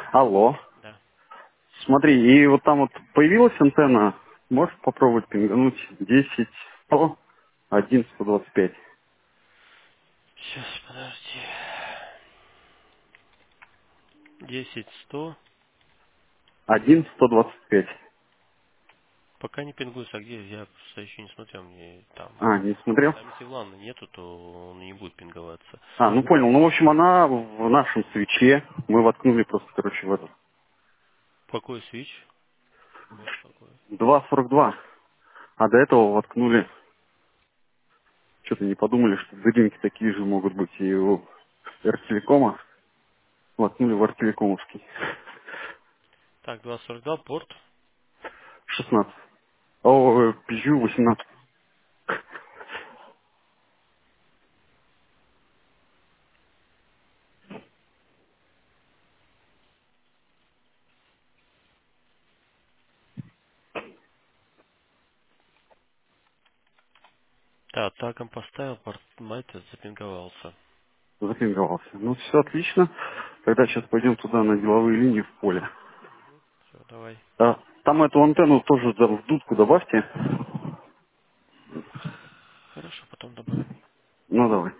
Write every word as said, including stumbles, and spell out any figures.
Алло. Да. Смотри, и вот там вот появилась антенна. Можешь попробовать пингануть десять сто один сто двадцать пять. Сейчас, подожди. Десять сто. один сто двадцать пять. Пока не пингуется, а где? Я просто еще не смотрел, мне там. А, не смотрел? Там если влана нету, то он и не будет пинговаться. А, ну понял. Ну, в общем, она в нашем свече. Мы воткнули просто, короче, в этот. Какой свич? Порт какой? два сорок два. А до этого воткнули. Что-то не подумали, что дыринки такие же могут быть и у Ртелекома. Воткнули в Ртелекомовский. Так, два сорок два порт. шестнадцать. О, Пижу восемнадцать. Да, тагом поставил, порт мастер запинговался. Запинговался. Ну, все отлично. Тогда сейчас пойдем туда на деловые линии в поле. Все, давай. А, там эту антенну тоже да, в дудку добавьте. Хорошо, потом добавим. Ну, давай.